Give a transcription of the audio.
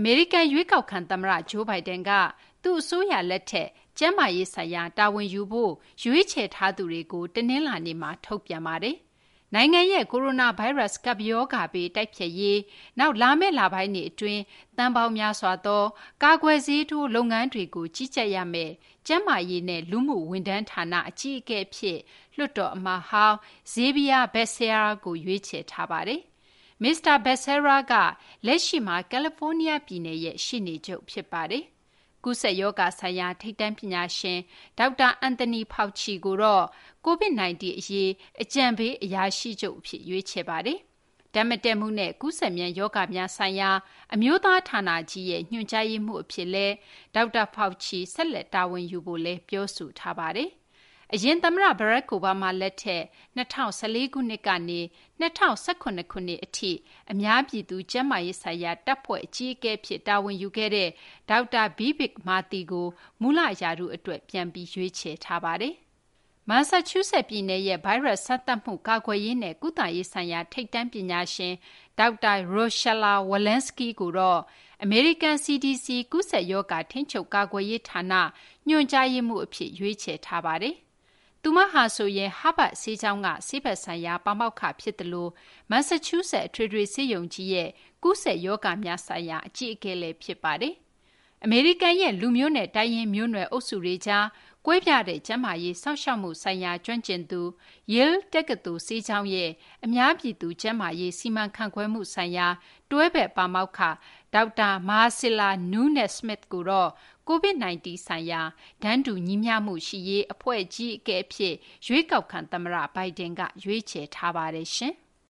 မေရိကန်ရွေးကောက်ခံသမ္မတဂျိုးဘိုင်ဒန်ကသူ့အစိုးရလက်ထက်ကျန်းမာရေးဆိုင်ရာတာဝန်ယူဖို့ရွေးချယ်ထားသူတွေကိုတနင်္လာနေ့မှာထုတ်ပြန်ပါတယ်။နိုင်ငံရဲ့ကိုရိုနာဗိုင်းရပ်စ်ကပ်ရောဂါဘေးတိုက်ဖျက်ရေးနောက်လာမယ့်လပိုင်းတွေအတွင်းသန်းပေါင်းများစွာသောကာကွယ်ဆေးထိုးလုပ်ငန်းတွေကိုကြီးကြပ်ရမယ်ကျန်းမာရေးနဲ့လူမှုဝန်ထမ်းဌာနအကြီးအကဲဖြစ်လွှတ်တော်အမတ်ဟောင်း Xavier Becerra ကိုရွေးချယ်ထားပါတယ်။ မစ္စတာ Becerra ကလက်ရှိမှာကယ်လီဖိုးနီးယားပြည်နယ်ရဲ့ရှေ့နေချုပ်ဖြစ်ပါတယ်။ကူးစက်ရောဂါဆိုင်ရာထိပ်တန်းပညာရှင်ဒေါက်တာအန်သိနီဖောက်ချီကိုတော့ COVID-19 အရေးအကြံပေးအရာရှိချုပ်အဖြစ်ရွေးချယ်ပါတယ်။ဓာတ်မတည့်မှုနဲ့ကူးစက်မြန်ရောဂါများဆိုင်ရာအမျိုးသားဌာနကြီးရဲ့ညွှန်ကြားရေးမှူးအဖြစ်လည်းဒေါက်တာဖောက်ချီဆက်လက်တာဝန်ယူဖို့လည်းပြောဆိုထားပါတယ်။အရင်သမ္မတ Barack Obama လက်ထက်2014ခုနှစ်ကနေ2018ခုနှစ်အထိအများပြည်သူကျန်းမာရေးဆိုင်ရာတပ်ဖွဲ့အကြီးအကဲဖြစ်တာဝန်ယူခဲ့တဲ့ဒေါက်တာ Vivek Murthy ကိုမူလရာထူးအတွက်ပြန်ပြီးရွေးချယ်ထားပါတယ်။ မန်ဆာချူးဆက်ပြည်နယ်ရဲ့ဗိုင်းရပ်စ်စမ်းသပ်မှုကာကွယ်ရေးနဲ့ကုသရေးဆိုင်ရာထိပ်တန်းပညာရှင်ဒေါက်တာ Rochella Walensky ကိုတော့အမေရိကန် CDC ကူးစက်ရောဂါထိန်းချုပ်ကာကွယ်ရေးဌာနညွှန်ကြားရေးမှူးအဖြစ်ရွေးချယ်ထားပါတယ်။သူမဟာဆိုရင် Harvard ဆေးကျောင်းကဆေးဘက်ဆိုင်ရာပါမောက္ခဖြစ်သလိုမန်ဆာချူးဆက်အထွေထွေဆေးရုံကြီးရဲ့ကူးစက်ရောဂါများဆိုင်ရာအကြီးအကဲလည်းဖြစ်ပါတယ်။အမေရိကန်ရဲ့လူမျိုးနဲ့တိုင်းရင်းမျိုးနွယ်အုပ်စုတွေကြားကွဲပြားတဲ့ကျန်းမာရေးစောင့်ရှောက်မှုဆိုင်ရာကျွမ်းကျင်သူ Yale တက္ကသိုလ်ဆေးကျောင်းရဲ့အများပြည်သူကျန်းမာရေးစီမံခန့်ခွဲမှုဆိုင်ရာတွဲဘက်ပါမောက္ခဒေါက်တာ Marcella Nunez-Smith ကိုတော့ COVID-19 ဆိုင်ရာတန်းတူညီမျှမှုရှိရေးအဖွဲ့အကြီးအကဲအဖြစ်ရွေးကောက်ခံသမ္မတဘိုင်ဒန်ကရွေးချယ်ထားပါတယ်ရှင်။